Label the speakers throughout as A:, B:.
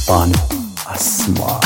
A: Banu Asma.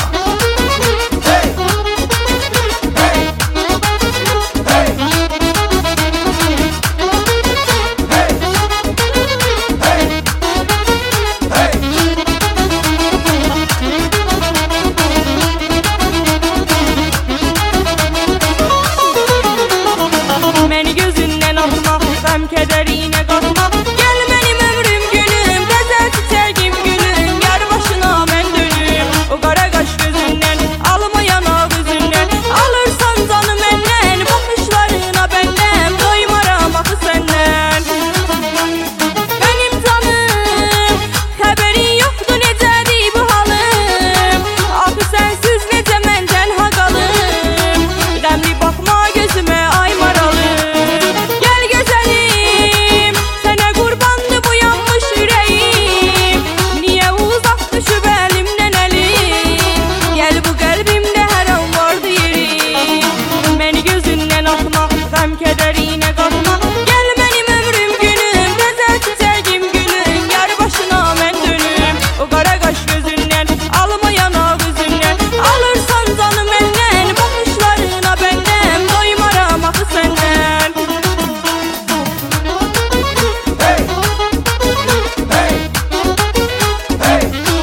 B: Kederine katma, gel benim ömrüm gülüm, güzel çiçeğim gülüm, yar başına ben dönüm. O kara kaş gözünden, almayan o gözünden, alırsan canım ellen, bakışlarına benden, doymaram akı senden. Benim canım, haberin yoktu necədir bu halım, akı sensiz necə məndən haqalım, qəmli bakma gözüme ay maralım. Kederine katma, gel benim ömrüm gülüm, güzel çiçeğim gülüm, yar başına ben dönüm. O kara kaş gözünden, almayan o gözünden, alırsan canım ellen, bakışlarına benden, doymaram akı senden. Hey! Hey! Hey!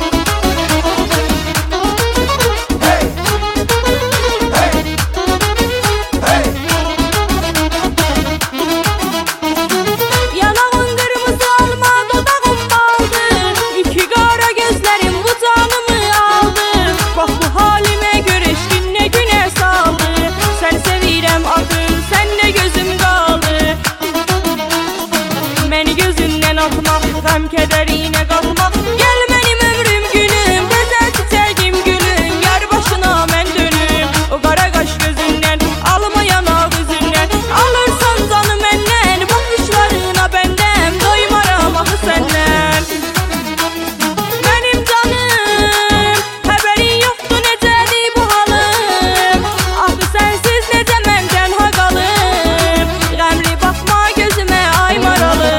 B: Gam kederine katma, gel benim ömrüm gülüm, güzel çiçeğim gülüm, yar başına ben dönüm. O kara kaş gözünden, almayan o gözünden, alırsan canım ellen, bakışlarına benden, doymaram akı senden. Benim canım, haberin yoktu necədir bu halım, akı sensiz necə məndən haqalım, qəmli bakma gözüme ay maralım.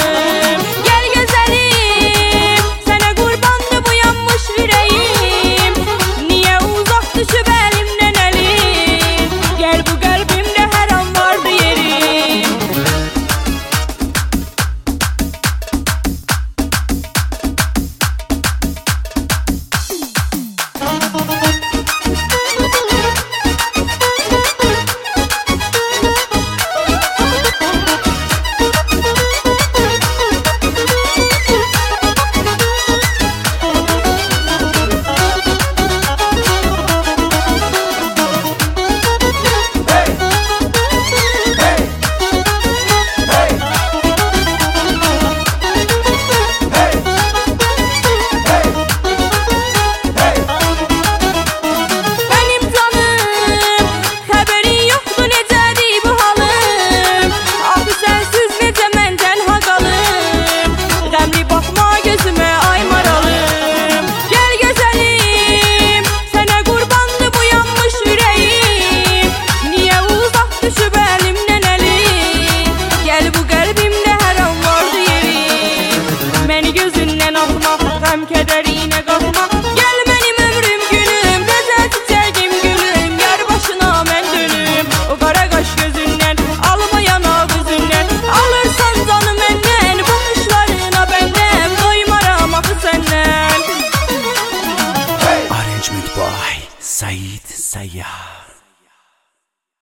B: Gam kederine katma, gel benim ömrüm gülüm, güzel çiçeğim gülüm, yar başına ben dönüm. O kara kaş gözünden, almayan o gözünden, alırsan canım ellen, bakışlarına benden, doymaram akı senden.
A: Arrangement by Said Sayyah.